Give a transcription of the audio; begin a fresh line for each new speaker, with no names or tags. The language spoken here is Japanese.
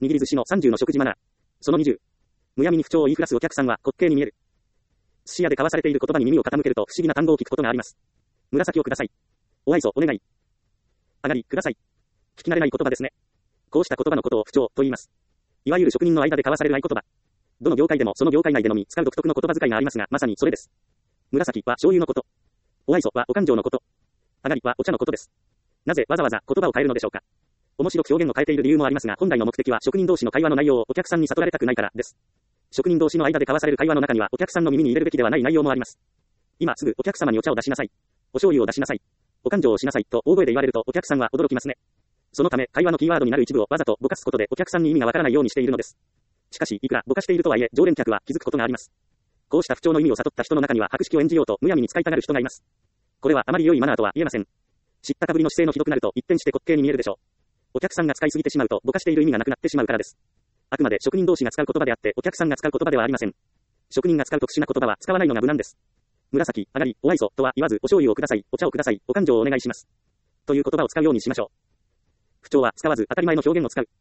握り寿司の30の食事マナー。その20。むやみに不調を言いふらすお客さんは滑稽に見える。寿司屋で交わされている言葉に耳を傾けると不思議な単語を聞くことがあります。紫をください。お愛想お願い。上がりください。聞き慣れない言葉ですね。こうした言葉のことを不調と言います。いわゆる職人の間で交わされる合言葉。どの業界でもその業界内でのみ使う独特の言葉遣いがありますが、まさにそれです。紫は醤油のこと。お愛想はお勘定のこと。上がりはお茶のことです。なぜわざわざ言葉を変えるのでしょうか。面白く表現を変えている理由もありますが、本来の目的は職人同士の会話の内容をお客さんに悟られたくないからです。職人同士の間で交わされる会話の中にはお客さんの耳に入れるべきではない内容もあります。今すぐお客様にお茶を出しなさい。お醤油を出しなさい。お勘定をしなさいと大声で言われるとお客さんは驚きますね。そのため会話のキーワードになる一部をわざとぼかすことでお客さんに意味がわからないようにしているのです。しかしいくらぼかしているとはいえ常連客は気づくことがあります。こうした不調の意味を悟った人の中には博識を演じようとむやみに使いたがる人がいます。これはあまり良いマナーとは言えません。知ったかぶりの姿勢のひどくなると一転して滑稽に見えるでしょう。お客さんが使いすぎてしまうとぼかしている意味がなくなってしまうからです。あくまで職人同士が使う言葉であってお客さんが使う言葉ではありません。職人が使う特殊な言葉は使わないのが無難です。紫、上がり、お愛想とは言わずお醤油をください、お茶をください、お勘定をお願いします。という言葉を使うようにしましょう。不調は使わず当たり前の表現を使う。